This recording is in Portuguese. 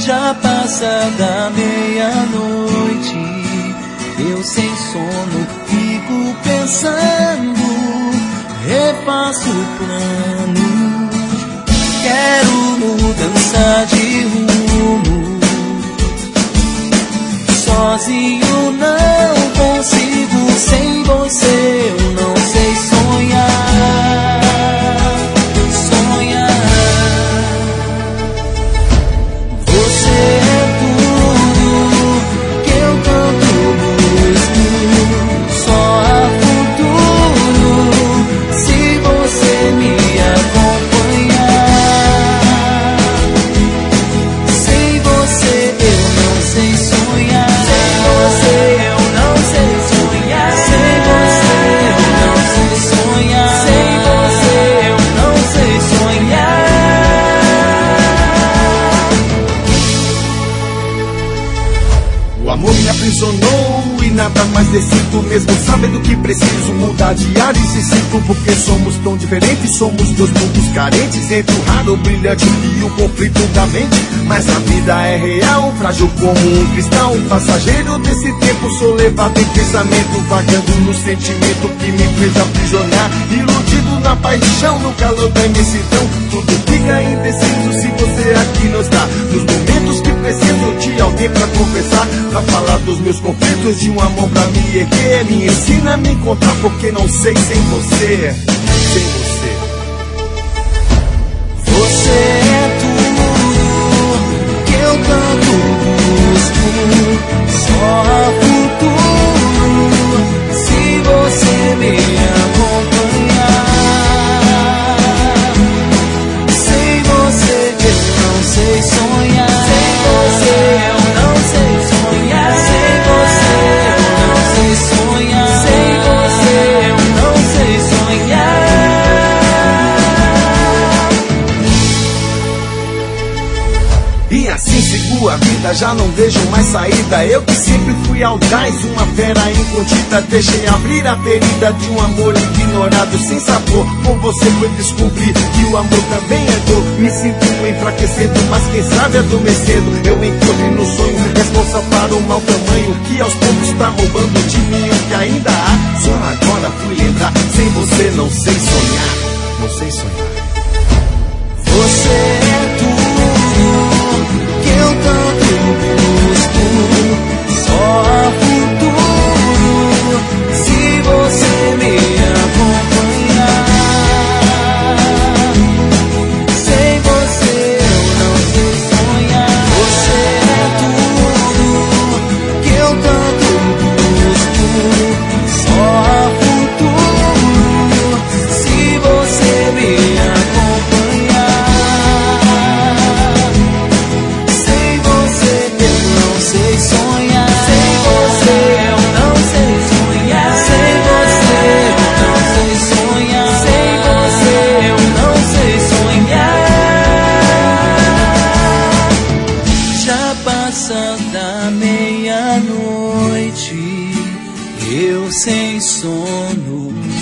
Já passa da meia-noite, eu sem sono fico pensando, refaço o plano. Quero mudança de rumo, sozinho não consigo, sem você eu não sei sonhar. E nada mais decido, mesmo sabendo que preciso mudar de ar e se sinto, porque somos tão diferentes. Somos dois mundos carentes, entre o raro, o brilhante e o conflito da mente. Mas a vida é real, frágil como um cristal. Passageiro desse tempo, sou levado em pensamento, vagando no sentimento que me fez aprisionar. Iludido na paixão, no calor da imensidão, tudo fica indeciso se você aqui não está. Nos momentos que preciso de alguém pra conversar, pra falar dos meus conflitos, de um amor pra me erguer. Me ensina a me encontrar, porque não sei sem você. Sem você. Você é tudo que eu tanto busco, só futuro se você me acompanhar. Sem você eu não sei sonhar. Sem você eu não sei sonhar. Sem você eu não sei sonhar. Sem você eu não sei sonhar. E assim sigo a vida, já não vejo mais saída. Eu que sempre fui audaz, uma fera incontida, deixei abrir a ferida de um amor ignorado, sem sabor. Com você foi descobrir que o amor também é dor. Me sinto enfraquecendo, mas quem sabe adormecendo. Eu encontro no sonho responsa para o mau tamanho que aos poucos tá roubando de mim o que ainda há. Só agora fui lembrar, sem você não sei sonhar. Não sei sonhar. Você é tudo que eu tanto busco, só futuro se você me acompanhar. Sem você eu não sei sonhar. Você é tudo que eu tanto busco, só futuro se você me acompanhar. Sem você eu não sei sonhar. Sem você eu não sei sonhar. Sem você eu não sei sonhar. Sem você eu não sei sonhar. Já passa da meia-noite, eu sem sono